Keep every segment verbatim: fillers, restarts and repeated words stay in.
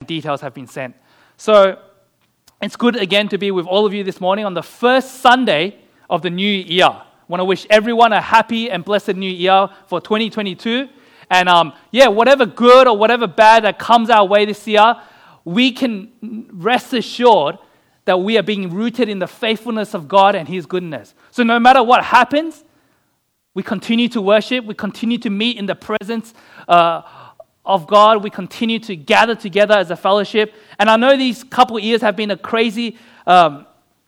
details have been sent. So it's good again to be with all of you this morning on the first Sunday of the new year. I want to wish everyone a happy and blessed new year for twenty twenty-two. And um, yeah, whatever good or whatever bad that comes our way this year, we can rest assured that we are being rooted in the faithfulness of God and His goodness. So no matter what happens, we continue to worship, we continue to meet in the presence uh, of God, we continue to gather together as a fellowship. And I know these couple of years have been a crazy, um,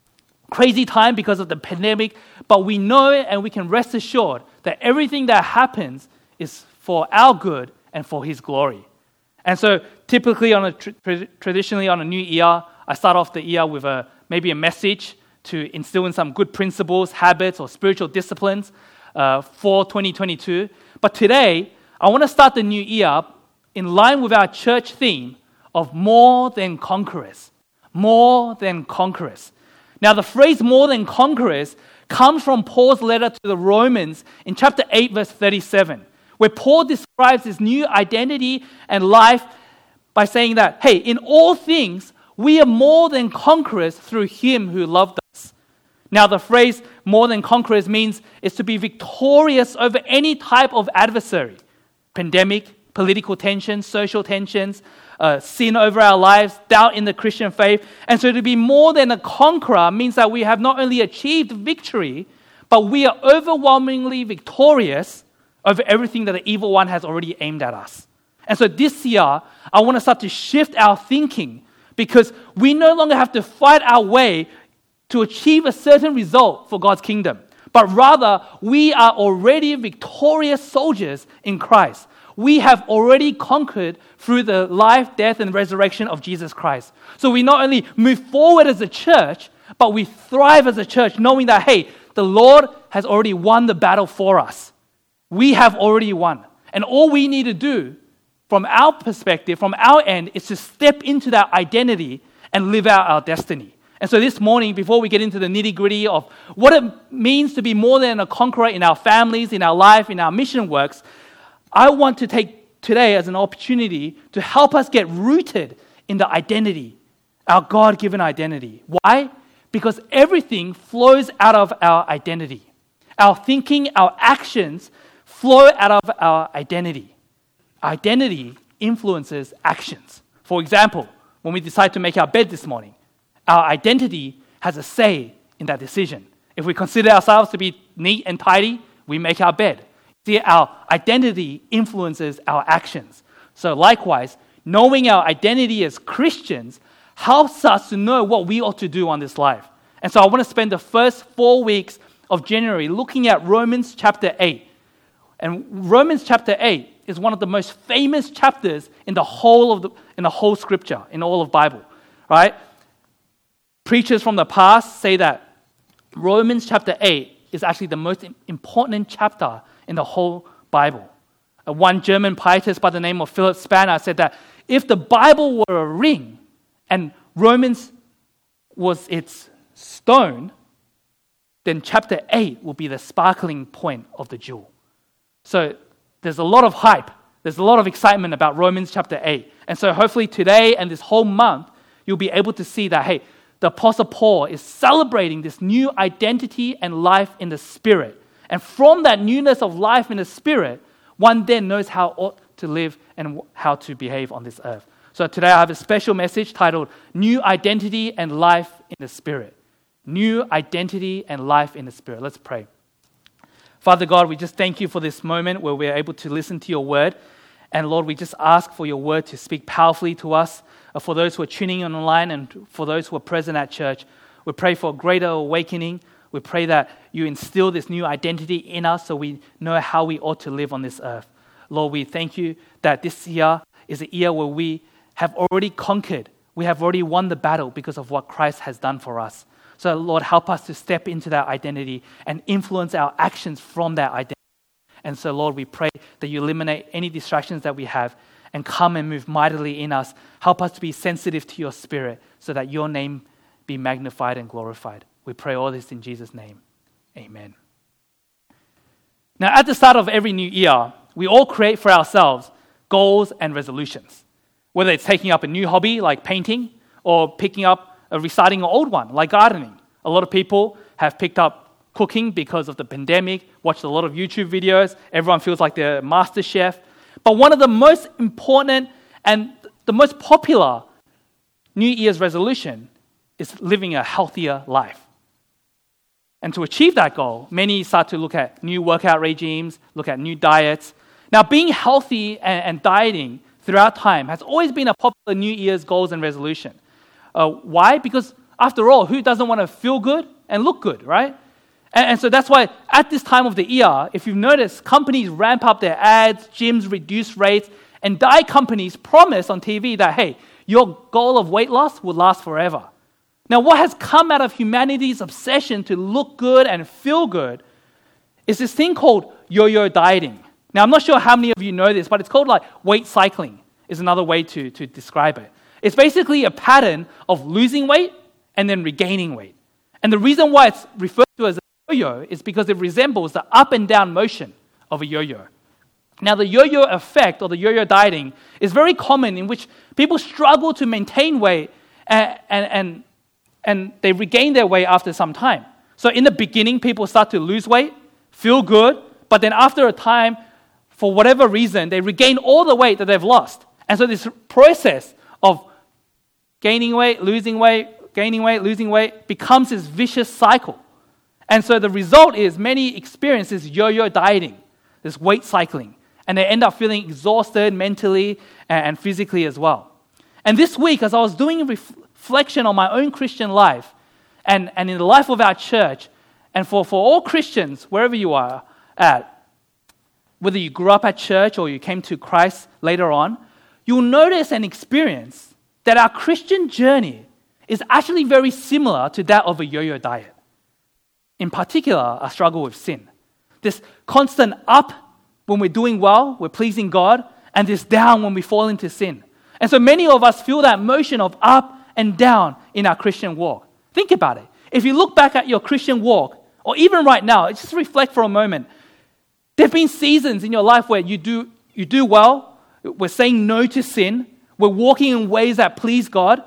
crazy time because of the pandemic, but we know and we can rest assured that everything that happens is for our good and for His glory. And so typically, on a tra- traditionally on a new year, I start off the year with a maybe a message to instill in some good principles, habits, or spiritual disciplines uh, for twenty twenty-two. But today, I want to start the new year in line with our church theme of more than conquerors. More than conquerors. Now, the phrase more than conquerors comes from Paul's letter to the Romans in chapter eight, verse thirty-seven, where Paul describes his new identity and life by saying that, hey, in all things, we are more than conquerors through Him who loved us. Now, the phrase more than conquerors means is to be victorious over any type of adversary. Pandemic, political tensions, social tensions, uh, sin over our lives, doubt in the Christian faith. And so to be more than a conqueror means that we have not only achieved victory, but we are overwhelmingly victorious over everything that the evil one has already aimed at us. And so this year, I want to start to shift our thinking because we no longer have to fight our way to achieve a certain result for God's kingdom, but rather we are already victorious soldiers in Christ. We have already conquered through the life, death, and resurrection of Jesus Christ. So we not only move forward as a church, but we thrive as a church knowing that, hey, the Lord has already won the battle for us. We have already won. And all we need to do from our perspective, from our end, is to step into that identity and live out our destiny. And so this morning, before we get into the nitty-gritty of what it means to be more than a conqueror in our families, in our life, in our mission works, I want to take today as an opportunity to help us get rooted in the identity, our God-given identity. Why? Because everything flows out of our identity. Our thinking, our actions flow out of our identity. Identity influences actions. For example, when we decide to make our bed this morning, our identity has a say in that decision. If we consider ourselves to be neat and tidy, we make our bed. See, our identity influences our actions. So likewise, knowing our identity as Christians helps us to know what we ought to do on this life. And so I want to spend the first four weeks of January looking at Romans chapter eight. And Romans chapter eight is one of the most famous chapters in the whole of the in the whole scripture, in all of Bible, right? Preachers from the past say that Romans chapter eight is actually the most important chapter in the whole Bible. Uh, one German pietist by the name of Philip Spanner said that if the Bible were a ring and Romans was its stone, then chapter eight will be the sparkling point of the jewel. So there's a lot of hype, there's a lot of excitement about Romans chapter eight. And so hopefully today and this whole month, you'll be able to see that, hey, the Apostle Paul is celebrating this new identity and life in the Spirit. And from that newness of life in the Spirit, one then knows how ought to live and how to behave on this earth. So today I have a special message titled New Identity and Life in the Spirit. New Identity and Life in the Spirit. Let's pray. Father God, we just thank you for this moment where we're able to listen to your word. And Lord, we just ask for your word to speak powerfully to us, uh, for those who are tuning in online and for those who are present at church. We pray for a greater awakening. We pray that you instill this new identity in us so we know how we ought to live on this earth. Lord, we thank you that this year is a year where we have already conquered. We have already won the battle because of what Christ has done for us. So Lord, help us to step into that identity and influence our actions from that identity. And so Lord, we pray that you eliminate any distractions that we have and come and move mightily in us. Help us to be sensitive to your Spirit so that your name be magnified and glorified. We pray all this in Jesus' name. Amen. Now, at the start of every new year, we all create for ourselves goals and resolutions. whether it's taking up a new hobby like painting or picking up, uh, restarting an old one like gardening. A lot of people have picked up cooking because of the pandemic, watched a lot of YouTube videos. Everyone feels like they're a master chef. But one of the most important and the most popular New Year's resolution is living a healthier life. And to achieve that goal, many start to look at new workout regimes, look at new diets. Now, being healthy and, and dieting throughout time has always been a popular New Year's goals and resolution. Uh, why? Because after all, who doesn't want to feel good and look good, right? And, and so that's why at this time of the year, if you've noticed, companies ramp up their ads, gyms reduce rates, and diet companies promise on T V that, hey, your goal of weight loss will last forever. Now, what has come out of humanity's obsession to look good and feel good is this thing called yo-yo dieting. Now, I'm not sure how many of you know this, but it's called like weight cycling is another way to, to describe it. It's basically a pattern of losing weight and then regaining weight. And the reason why it's referred to as a yo-yo is because it resembles the up and down motion of a yo-yo. Now, the yo-yo effect or the yo-yo dieting is very common in which people struggle to maintain weight and, and, and, and they regain their weight after some time. So in the beginning, people start to lose weight, feel good, but then after a time, for whatever reason, they regain all the weight that they've lost. And so this process of gaining weight, losing weight, gaining weight, losing weight becomes this vicious cycle. And so the result is many experience this yo-yo dieting, this weight cycling. And they end up feeling exhausted mentally and physically as well. And this week, as I was doing a reflection on my own Christian life and, and in the life of our church, and for, for all Christians, wherever you are at, whether you grew up at church or you came to Christ later on, you'll notice and experience that our Christian journey is actually very similar to that of a yo-yo diet. In particular, a struggle with sin. This constant up when we're doing well, we're pleasing God, and this down when we fall into sin. And so many of us feel that motion of up and down in our Christian walk. Think about it. If you look back at your Christian walk, or even right now, just reflect for a moment. There have been seasons in your life where you do, you do well, we're saying no to sin, we're walking in ways that please God,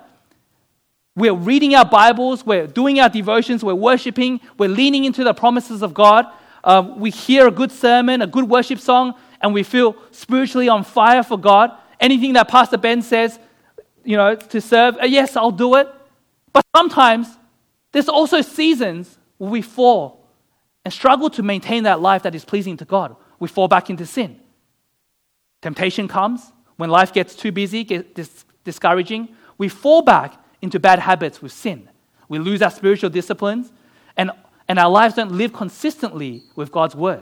we're reading our Bibles, we're doing our devotions, we're worshiping, we're leaning into the promises of God. Um, we hear a good sermon, a good worship song, and we feel spiritually on fire for God. Anything that Pastor Ben says, you know, to serve, uh, yes, I'll do it. But sometimes there's also seasons where we fall and struggle to maintain that life that is pleasing to God. We fall back into sin. Temptation comes when life gets too busy, gets dis- discouraging. We fall back into bad habits with sin. We lose our spiritual disciplines, and And our lives don't live consistently with God's word.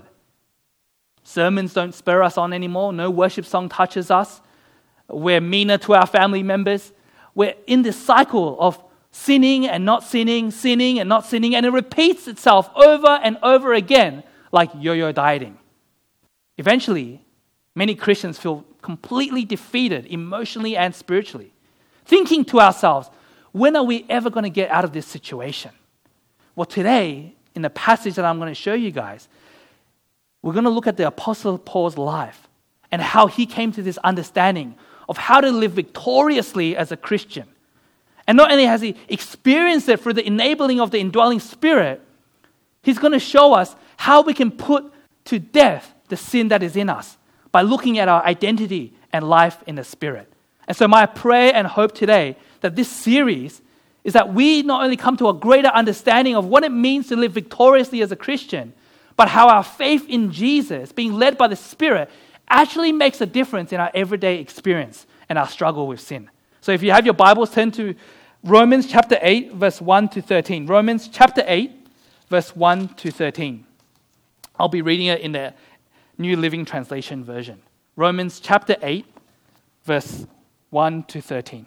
Sermons don't spur us on anymore. No worship song touches us. We're meaner to our family members. We're in this cycle of sinning and not sinning, sinning and not sinning, and it repeats itself over and over again like yo-yo dieting. Eventually, many Christians feel completely defeated emotionally and spiritually, thinking to ourselves, when are we ever going to get out of this situation? Well, today, in the passage that I'm going to show you guys, we're going to look at the Apostle Paul's life and how he came to this understanding of how to live victoriously as a Christian. And not only has he experienced it through the enabling of the indwelling Spirit, he's going to show us how we can put to death the sin that is in us by looking at our identity and life in the Spirit. And so my prayer and hope today that this series is that we not only come to a greater understanding of what it means to live victoriously as a Christian, but how our faith in Jesus, being led by the Spirit, actually makes a difference in our everyday experience and our struggle with sin. So if you have your Bibles, turn to Romans chapter eight, verse one to thirteen. Romans chapter eight, verse one to thirteen. I'll be reading it in the New Living Translation version. Romans chapter eight, verse one to thirteen.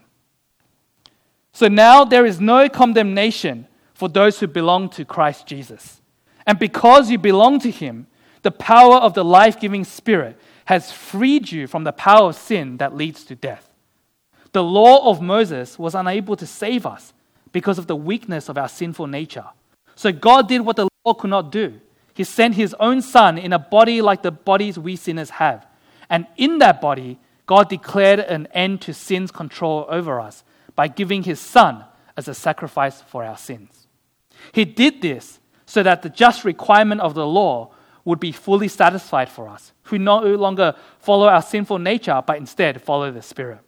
So now there is no condemnation for those who belong to Christ Jesus. And because you belong to him, the power of the life-giving Spirit has freed you from the power of sin that leads to death. The law of Moses was unable to save us because of the weakness of our sinful nature. So God did what the law could not do. He sent his own Son in a body like the bodies we sinners have. And in that body, God declared an end to sin's control over us by giving his Son as a sacrifice for our sins. He did this so that the just requirement of the law would be fully satisfied for us, who no longer follow our sinful nature, but instead follow the Spirit.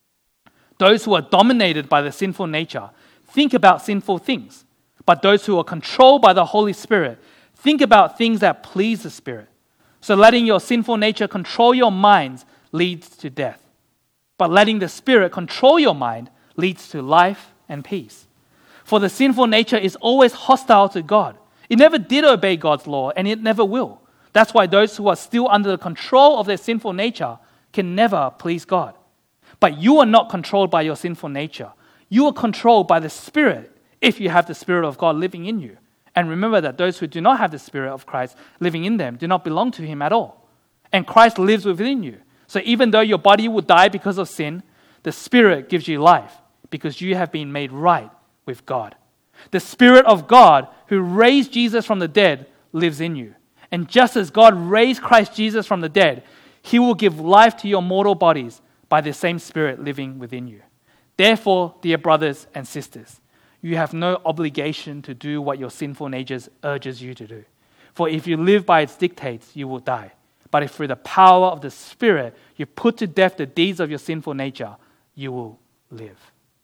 Those who are dominated by the sinful nature think about sinful things, but those who are controlled by the Holy Spirit think about things that please the Spirit. So letting your sinful nature control your minds leads to death, but letting the Spirit control your mind leads to life and peace. For the sinful nature is always hostile to God. It never did obey God's law, and it never will. That's why those who are still under the control of their sinful nature can never please God. But you are not controlled by your sinful nature. You are controlled by the Spirit if you have the Spirit of God living in you. And remember that those who do not have the Spirit of Christ living in them do not belong to him at all. And Christ lives within you. So even though your body will die because of sin, the Spirit gives you life because you have been made right with God. The Spirit of God who raised Jesus from the dead lives in you. And just as God raised Christ Jesus from the dead, he will give life to your mortal bodies by the same Spirit living within you. Therefore, dear brothers and sisters, you have no obligation to do what your sinful nature urges you to do. For if you live by its dictates, you will die. But if through the power of the Spirit you put to death the deeds of your sinful nature, you will live.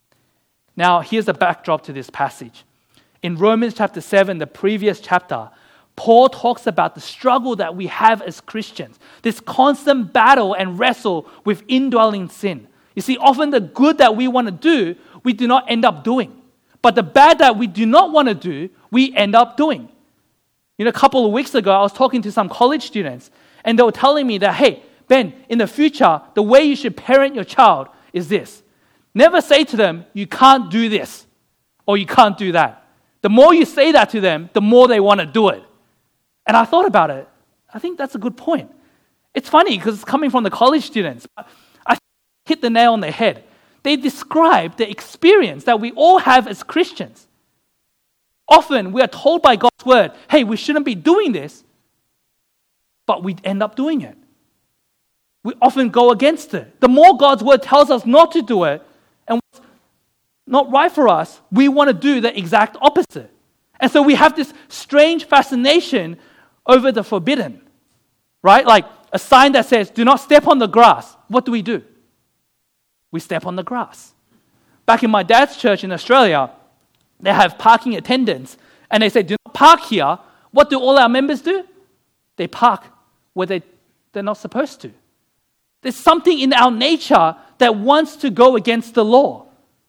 Now, here's the backdrop to this passage. In Romans chapter seven, the previous chapter, Paul talks about the struggle that we have as Christians, this constant battle and wrestle with indwelling sin. You see, often the good that we want to do, we do not end up doing. But the bad that we do not want to do, we end up doing. You know, a couple of weeks ago, I was talking to some college students, and they were telling me that, hey, Ben, in the future, the way you should parent your child is this. Never say to them, you can't do this, or you can't do that. The more you say that to them, the more they want to do it. And I thought about it. I think that's a good point. It's funny because it's coming from the college students. I hit the nail on the head. They describe the experience that we all have as Christians. Often we are told by God's word, hey, we shouldn't be doing this, but we end up doing it. We often go against it. The more God's word tells us not to do it, and what's not right for us, we want to do the exact opposite. And so we have this strange fascination over the forbidden, right? Like a sign that says, do not step on the grass. What do we do? We step on the grass. Back in my dad's church in Australia, they have parking attendants, and they say, do not park here. What do all our members do? They park where they, they're not supposed to. There's something in our nature that wants to go against the law.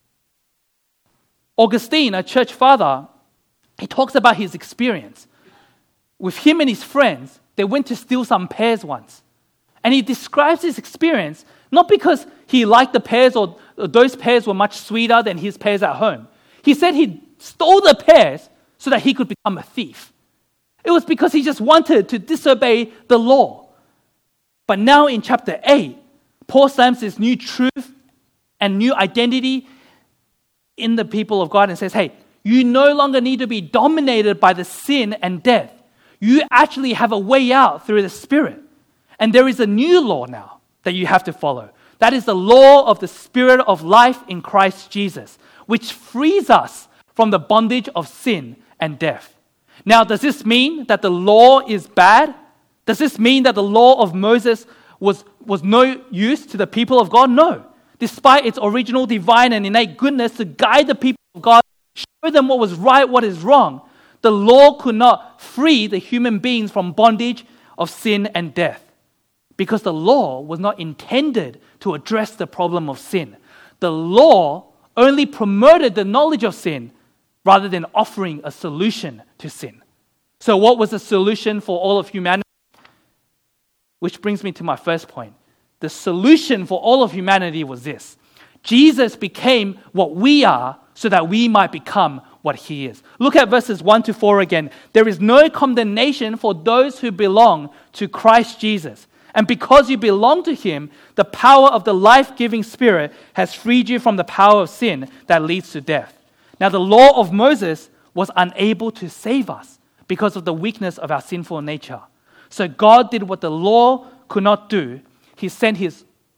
Augustine, a church father, he talks about his experience. With him and his friends, they went to steal some pears once. And he describes his experience not because he liked the pears or those pears were much sweeter than his pears at home. He said he stole the pears so that he could become a thief. It was because he just wanted to disobey the law. But now in chapter eight, Paul slams this new truth and new identity in the people of God and says, hey, you no longer need to be dominated by the sin and death. You actually have a way out through the Spirit. And there is a new law now that you have to follow. That is the law of the Spirit of life in Christ Jesus, which frees us from the bondage of sin and death. Now, does this mean that the law is bad? Does this mean that the law of Moses was, was no use to the people of God? No. Despite its original divine and innate goodness to guide the people of God, show them what was right, what is wrong, the law could not free the human beings from bondage of sin and death. Because the law was not intended to address the problem of sin. The law only promoted the knowledge of sin rather than offering a solution to sin. So what was the solution for all of humanity? Which brings me to my first point. The solution for all of humanity was this. Jesus became what we are so that we might become what he is. Look at verses one to four again. There is no condemnation for those who belong to Christ Jesus. And because you belong to him, the power of the life-giving Spirit has freed you from the power of sin that leads to death. Now, the law of Moses was unable to save us because of the weakness of our sinful nature. So God did what the law could not do. He sent his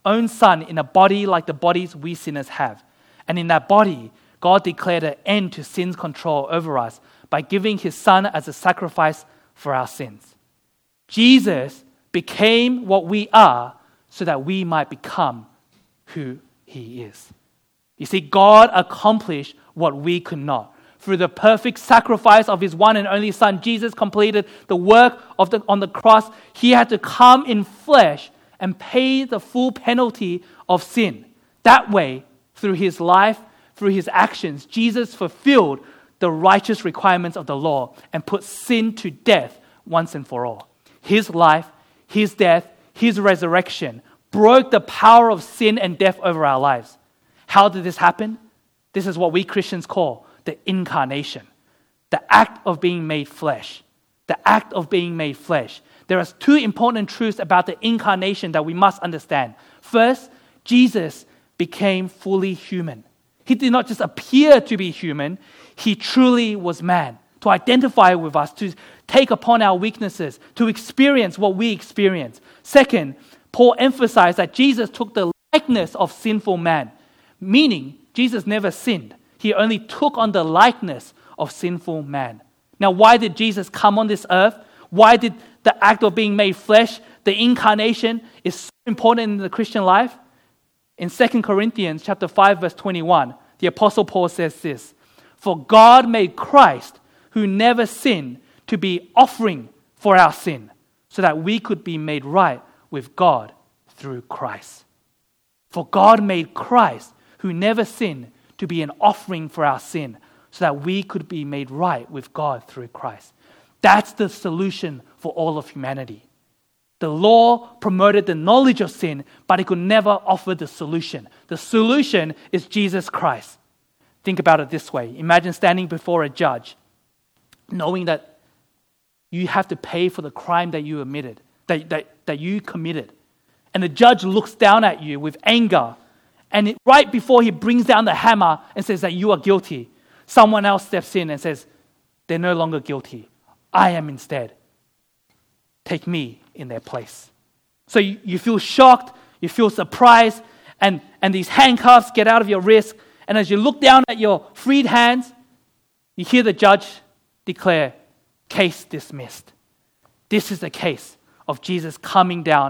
own Son in a body like the bodies we sinners have. And in that body, God declared an end to sin's control over us by giving his Son as a sacrifice for our sins. Jesus became what we are so that we might become who he is. You see, God accomplished what we could not. Through the perfect sacrifice of his one and only Son, Jesus completed the work of the, on the cross. He had to come in flesh and pay the full penalty of sin. That way, through his life, through his actions, Jesus fulfilled the righteous requirements of the law and put sin to death once and for all. His life, his death, his resurrection broke the power of sin and death over our lives. How did this happen? This is what we Christians call the incarnation, the act of being made flesh. The act of being made flesh. There are two important truths about the incarnation that we must understand. First, Jesus became fully human. He did not just appear to be human, he truly was man, to identify with us, to take upon our weaknesses, to experience what we experience. Second, Paul emphasized that Jesus took the likeness of sinful man, meaning Jesus never sinned. He only took on the likeness of sinful man. Now, why did Jesus come on this earth? Why did the act of being made flesh, the incarnation, is so important in the Christian life? In Second Corinthians chapter five, verse twenty-one, the Apostle Paul says this, "For God made Christ, who never sinned, to be offering for our sin, so that we could be made right with God through Christ." For God made Christ, who never sinned, to be an offering for our sin, so that we could be made right with God through Christ. That's the solution for all of humanity. The law promoted the knowledge of sin, but it could never offer the solution. The solution is Jesus Christ. Think about it this way. Imagine standing before a judge, knowing that you have to pay for the crime that you admitted, that, that, that you committed. And the judge looks down at you with anger, and it, right before he brings down the hammer and says that you are guilty, someone else steps in and says, they're no longer guilty. I am instead. Take me in their place. So you, you feel shocked, you feel surprised, and, and these handcuffs get out of your wrist. And as you look down at your freed hands, you hear the judge declare, case dismissed. This is the case of Jesus coming down,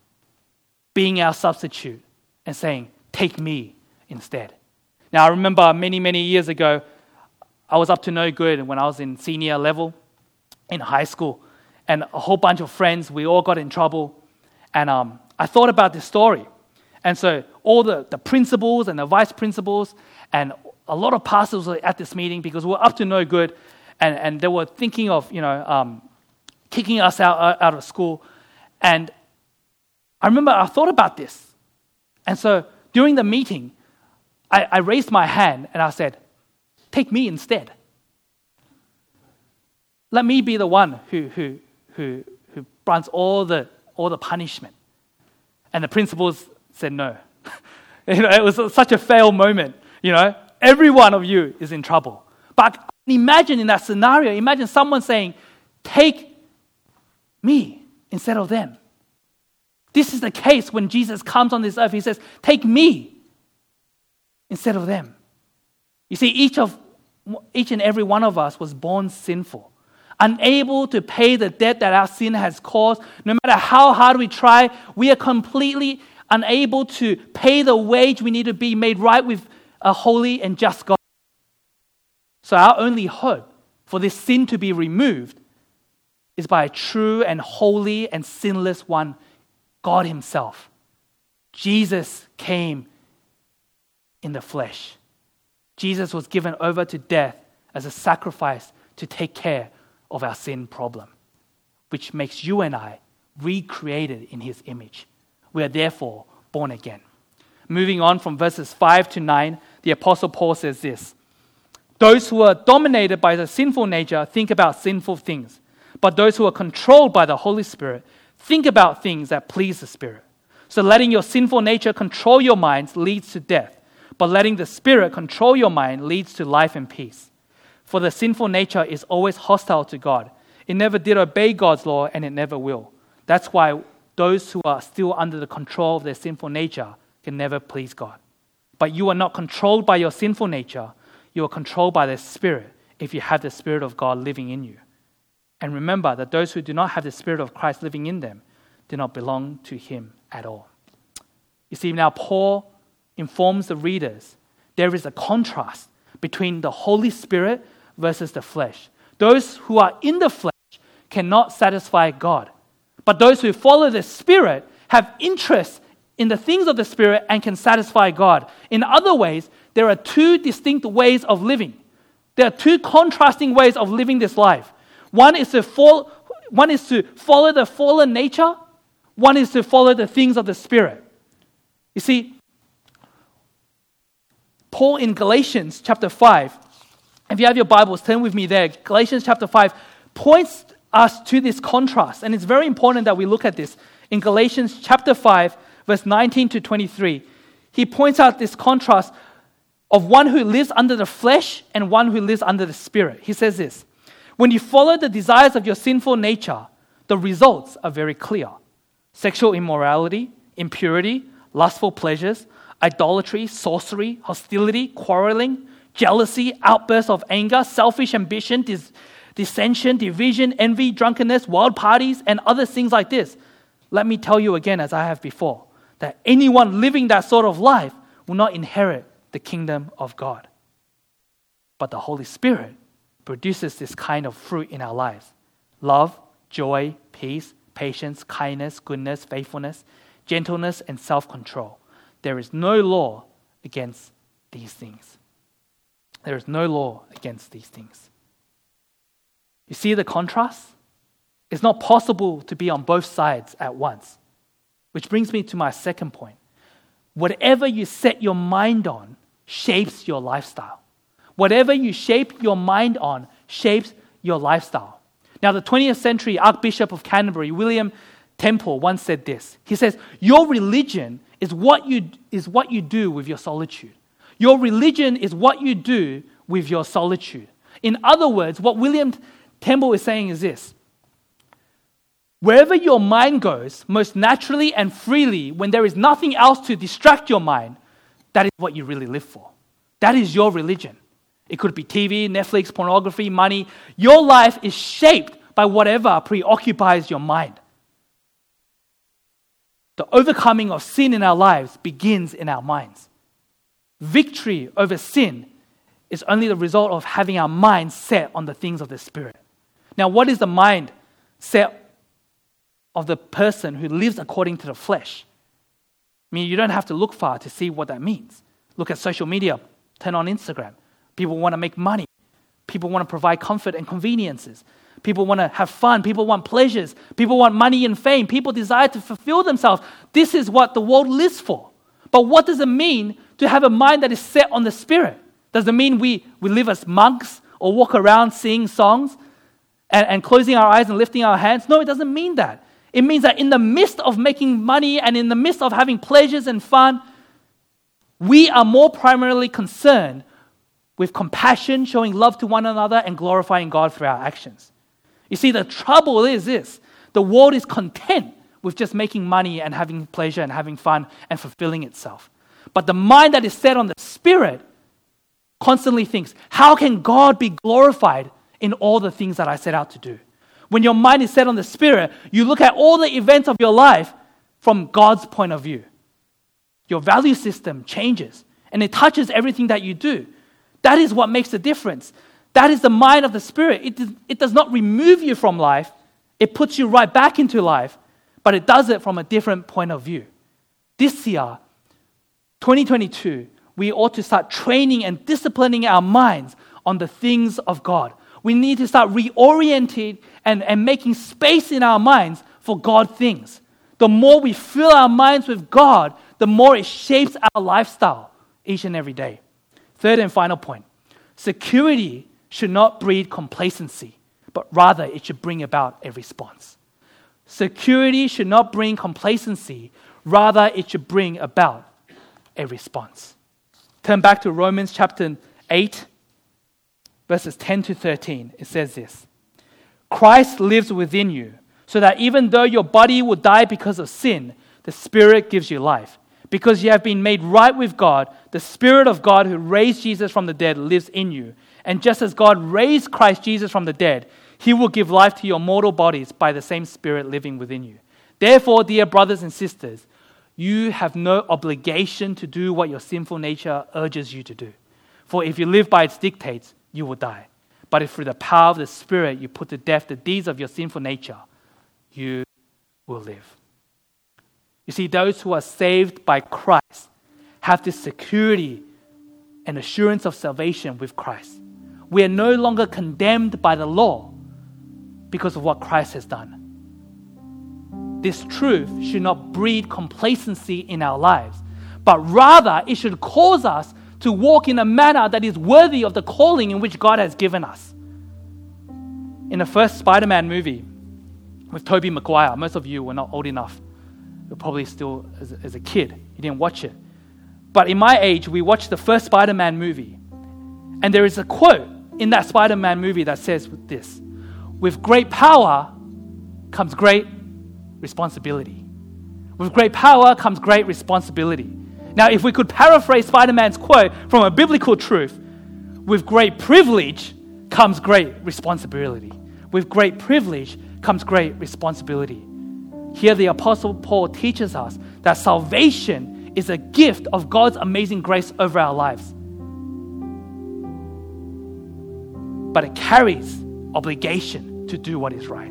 being our substitute, and saying, take me instead. Now, I remember many, many years ago, I was up to no good when I was in senior level in high school. And a whole bunch of friends, we all got in trouble. And um, I thought about this story. And so all the, the principals and the vice principals and a lot of pastors were at this meeting because we were up to no good. And, and they were thinking of, you know, um, kicking us out, out of school. And I remember I thought about this. And so during the meeting, I, I raised my hand and I said, take me instead. Let me be the one who who who who runs all the all the punishment. And the principals said no. You know, it was such a fail moment. You know, every one of you is in trouble. But imagine in that scenario, imagine someone saying, take me instead of them. This is the case when Jesus comes on this earth. He says, take me instead of them. You see, each of each and every one of us was born sinful, unable to pay the debt that our sin has caused. No matter how hard we try, we are completely unable to pay the wage we need to be made right with a holy and just God. So our only hope for this sin to be removed is by a true and holy and sinless one, God himself. Jesus came in the flesh. Jesus was given over to death as a sacrifice to take care of our sin problem, which makes you and I recreated in his image. We are therefore born again. Moving on from verses five to nine, the Apostle Paul says this, those who are dominated by the sinful nature think about sinful things, but those who are controlled by the Holy Spirit think about things that please the Spirit. So letting your sinful nature control your minds leads to death, but letting the Spirit control your mind leads to life and peace. For the sinful nature is always hostile to God. It never did obey God's law, and it never will. That's why those who are still under the control of their sinful nature can never please God. But you are not controlled by your sinful nature. You are controlled by the Spirit if you have the Spirit of God living in you. And remember that those who do not have the Spirit of Christ living in them do not belong to Him at all. You see, now Paul informs the readers there is a contrast between the Holy Spirit versus the flesh. Those who are in the flesh cannot satisfy God. But those who follow the Spirit have interest in the things of the Spirit and can satisfy God. In other ways, there are two distinct ways of living. There are two contrasting ways of living this life. One is to fall, one is to follow the fallen nature. One is to follow the things of the Spirit. You see, Paul in Galatians chapter five, if you have your Bibles, turn with me there. Galatians chapter five points us to this contrast. And it's very important that we look at this. In Galatians chapter five, verse nineteen to twenty-three, he points out this contrast of one who lives under the flesh and one who lives under the Spirit. He says this: when you follow the desires of your sinful nature, the results are very clear. Sexual immorality, impurity, lustful pleasures, idolatry, sorcery, hostility, quarreling, jealousy, outbursts of anger, selfish ambition, dis- dissension, division, envy, drunkenness, wild parties, and other things like this. Let me tell you again, as I have before, that anyone living that sort of life will not inherit the kingdom of God. But the Holy Spirit produces this kind of fruit in our lives: love, joy, peace, patience, kindness, goodness, faithfulness, gentleness, and self-control. There is no law against these things. There is no law against these things. You see the contrast? It's not possible to be on both sides at once. Which brings me to my second point. Whatever you set your mind on shapes your lifestyle. Whatever you shape your mind on shapes your lifestyle. Now, the twentieth century Archbishop of Canterbury, William Temple, once said this. He says, your religion is what you, is what you do with your solitude. Your religion is what you do with your solitude. In other words, what William Temple is saying is this: wherever your mind goes, most naturally and freely, when there is nothing else to distract your mind, that is what you really live for. That is your religion. It could be T V, Netflix, pornography, money. Your life is shaped by whatever preoccupies your mind. The overcoming of sin in our lives begins in our minds. Victory over sin is only the result of having our mind set on the things of the Spirit. Now, what is the mind set of the person who lives according to the flesh? I mean, you don't have to look far to see what that means. Look at social media, turn on Instagram. People want to make money. People want to provide comfort and conveniences. People want to have fun. People want pleasures. People want money and fame. People desire to fulfill themselves. This is what the world lives for. But what does it mean to have a mind that is set on the Spirit? Does it mean we, we live as monks or walk around singing songs and, and closing our eyes and lifting our hands? No, it doesn't mean that. It means that in the midst of making money and in the midst of having pleasures and fun, we are more primarily concerned with compassion, showing love to one another, and glorifying God through our actions. You see, the trouble is this: the world is content with just making money and having pleasure and having fun and fulfilling itself. But the mind that is set on the Spirit constantly thinks, how can God be glorified in all the things that I set out to do? When your mind is set on the Spirit, you look at all the events of your life from God's point of view. Your value system changes, and it touches everything that you do. That is what makes the difference. That is the mind of the Spirit. It, it does not remove you from life. It puts you right back into life, but it does it from a different point of view. This year, twenty twenty-two, we ought to start training and disciplining our minds on the things of God. We need to start reorienting and, and making space in our minds for God things. The more we fill our minds with God, the more it shapes our lifestyle each and every day. Third and final point: security should not breed complacency, but rather it should bring about a response. Security should not bring complacency, rather it should bring about a response. Turn back to Romans chapter eight, verses ten to thirteen. It says this: Christ lives within you, so that even though your body will die because of sin, the Spirit gives you life. Because you have been made right with God, the Spirit of God who raised Jesus from the dead lives in you. And just as God raised Christ Jesus from the dead, He will give life to your mortal bodies by the same Spirit living within you. Therefore, dear brothers and sisters, you have no obligation to do what your sinful nature urges you to do. For if you live by its dictates, you will die. But if through the power of the Spirit you put to death the deeds of your sinful nature, you will live. You see, those who are saved by Christ have this security and assurance of salvation with Christ. We are no longer condemned by the law because of what Christ has done. This truth should not breed complacency in our lives, but rather it should cause us to walk in a manner that is worthy of the calling in which God has given us. In the first Spider-Man movie with Tobey Maguire, most of you were not old enough. You're probably still as a, as a kid. You didn't watch it. But in my age, we watched the first Spider-Man movie. And there is a quote in that Spider-Man movie that says this: with great power comes great responsibility. With great power comes great responsibility. Now, if we could paraphrase Spider-Man's quote from a biblical truth, with great privilege comes great responsibility. With great privilege comes great responsibility. Here the Apostle Paul teaches us that salvation is a gift of God's amazing grace over our lives. But it carries obligation to do what is right.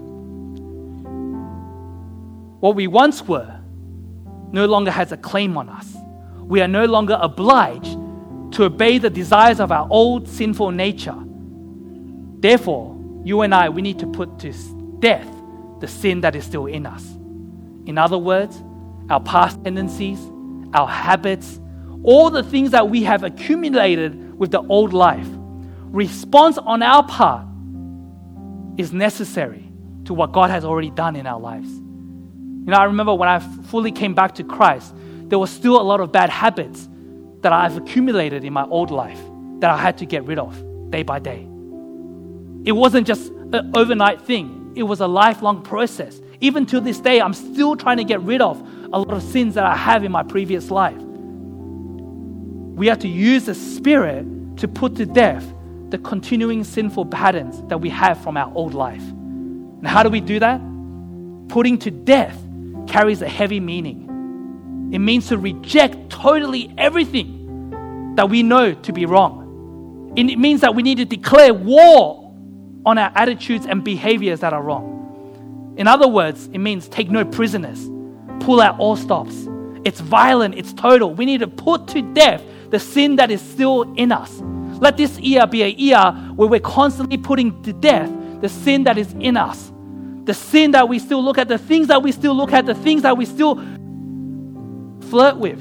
What we once were no longer has a claim on us. We are no longer obliged to obey the desires of our old sinful nature. Therefore, you and I, we need to put to death the sin that is still in us. In other words, our past tendencies, our habits, all the things that we have accumulated with the old life. Response on our part is necessary to what God has already done in our lives. You know, I remember when I fully came back to Christ, there was still a lot of bad habits that I've accumulated in my old life that I had to get rid of day by day. It wasn't just an overnight thing. It was a lifelong process. Even to this day, I'm still trying to get rid of a lot of sins that I have in my previous life. We have to use the Spirit to put to death the continuing sinful patterns that we have from our old life. And how do we do that? Putting to death carries a heavy meaning. It means to reject totally everything that we know to be wrong. It means that we need to declare war on our attitudes and behaviors that are wrong. In other words, it means take no prisoners, pull out all stops. It's violent, it's total. We need to put to death the sin that is still in us. Let this year be a year where we're constantly putting to death the sin that is in us. The sin that we still look at, the things that we still look at, the things that we still flirt with.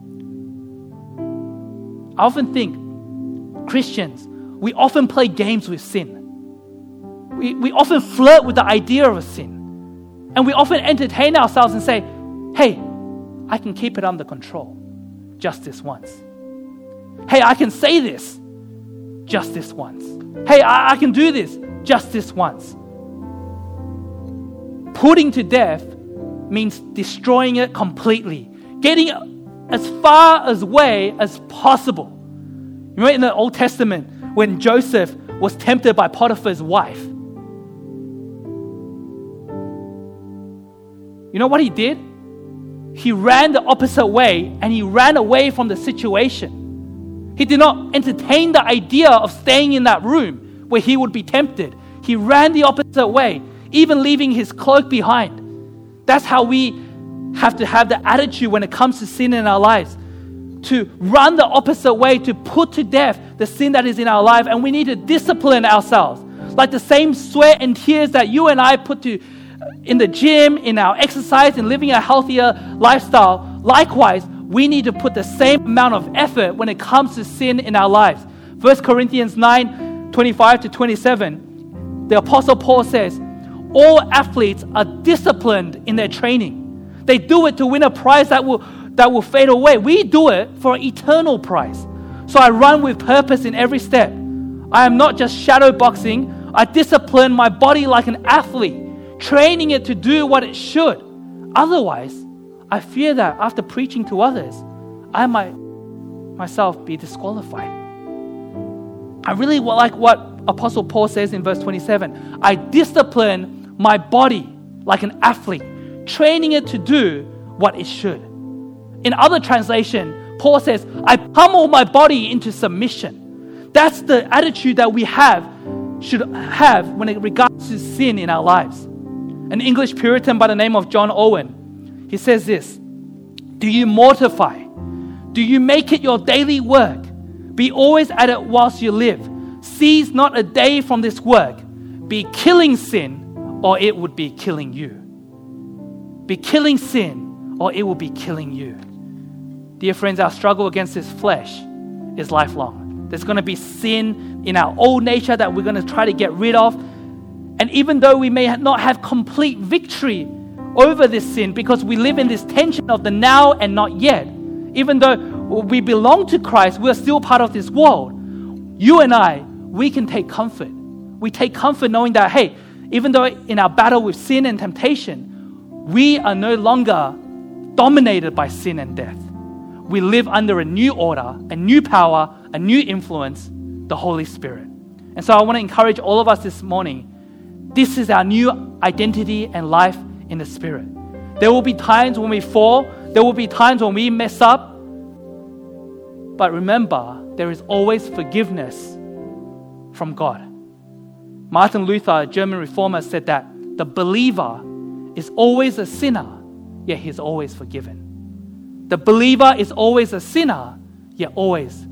I often think Christians, we often play games with sin. We, we often flirt with the idea of a sin. And we often entertain ourselves and say, hey, I can keep it under control just this once. Hey, I can say this just this once. Hey, I, I can do this just this once. Putting to death means destroying it completely, getting as far away as possible. You remember in the Old Testament when Joseph was tempted by Potiphar's wife? You know what he did? He ran the opposite way and he ran away from the situation. He did not entertain the idea of staying in that room where he would be tempted. He ran the opposite way, even leaving his cloak behind. That's how we have to have the attitude when it comes to sin in our lives. To run the opposite way, to put to death the sin that is in our life, and we need to discipline ourselves. Like the same sweat and tears that you and I put to in the gym, in our exercise, in living a healthier lifestyle, likewise, we need to put the same amount of effort when it comes to sin in our lives. First Corinthians nine, twenty-five to twenty-seven, the Apostle Paul says, all athletes are disciplined in their training. They do it to win a prize that will, that will fade away. We do it for an eternal prize. So I run with purpose in every step. I am not just shadow boxing. I discipline my body like an athlete, training it to do what it should. Otherwise, I fear that after preaching to others, I might myself be disqualified. I really like what Apostle Paul says in verse twenty-seven. I discipline my body like an athlete, training it to do what it should. In other translation, Paul says, I pummel my body into submission. That's the attitude that we have, should have when it regards to sin in our lives. An English Puritan by the name of John Owen, he says this, do you mortify? Do you make it your daily work? Be always at it whilst you live. Seize not a day from this work. Be killing sin, or it would be killing you. Be killing sin, or it will be killing you. Dear friends, our struggle against this flesh is lifelong. There's going to be sin in our old nature that we're going to try to get rid of. And even though we may not have complete victory over this sin because we live in this tension of the now and not yet, even though we belong to Christ, we're still part of this world. You and I, we can take comfort. We take comfort knowing that, hey, even though in our battle with sin and temptation, we are no longer dominated by sin and death. We live under a new order, a new power, a new influence, the Holy Spirit. And so I want to encourage all of us this morning. This is our new identity and life in the Spirit. There will be times when we fall. There will be times when we mess up. But remember, there is always forgiveness from God. Martin Luther, a German reformer, said that the believer is always a sinner, yet he's always forgiven. The believer is always a sinner, yet always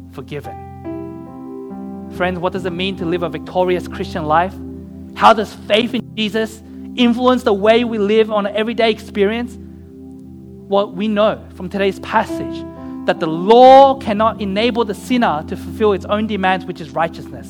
forgiven. Friends, what does it mean to live a victorious Christian life? How does faith in Jesus influence the way we live on an everyday experience? Well, we know from today's passage that the law cannot enable the sinner to fulfill its own demands, which is righteousness.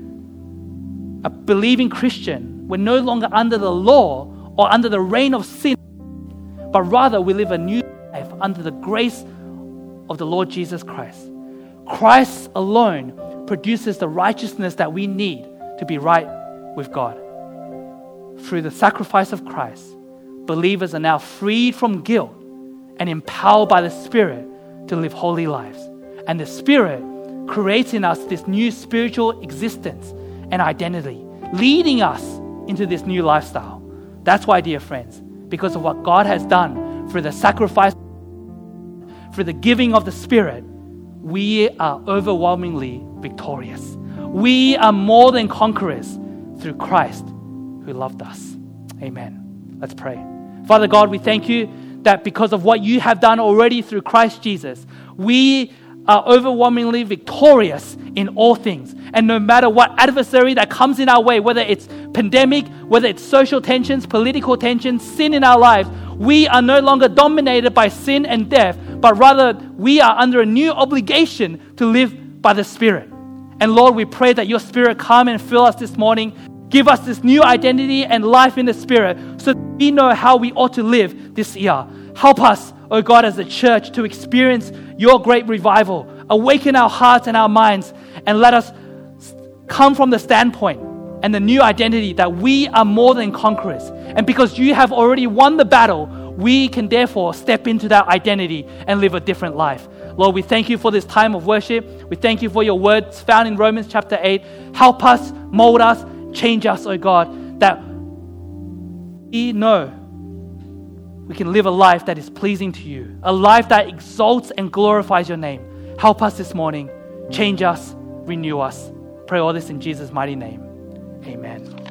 A believing Christian, we're no longer under the law or under the reign of sin, but rather we live a new life under the grace of the Lord Jesus Christ. Christ alone produces the righteousness that we need to be right with God. Through the sacrifice of Christ, believers are now freed from guilt and empowered by the Spirit to live holy lives. And the Spirit creates in us this new spiritual existence and identity, leading us into this new lifestyle. That's why, dear friends, because of what God has done through the sacrifice, through the giving of the Spirit, we are overwhelmingly victorious. We are more than conquerors through Christ who loved us. Amen. Let's pray. Father God, we thank you that because of what you have done already through Christ Jesus, we are overwhelmingly victorious in all things. And no matter what adversary that comes in our way, whether it's pandemic, whether it's social tensions, political tensions, sin in our lives, we are no longer dominated by sin and death, but rather we are under a new obligation to live by the Spirit. And Lord, we pray that your Spirit come and fill us this morning. Give us this new identity and life in the Spirit so that we know how we ought to live this year. Help us, oh God, as a church to experience your great revival. Awaken our hearts and our minds and let us come from the standpoint and the new identity that we are more than conquerors. And because you have already won the battle, we can therefore step into that identity and live a different life. Lord, we thank you for this time of worship. We thank you for your words found in Romans chapter eight. Help us, mold us, change us, oh God, that we know we can live a life that is pleasing to you, a life that exalts and glorifies your name. Help us this morning. Change us, renew us. Pray all this in Jesus' mighty name. Amen.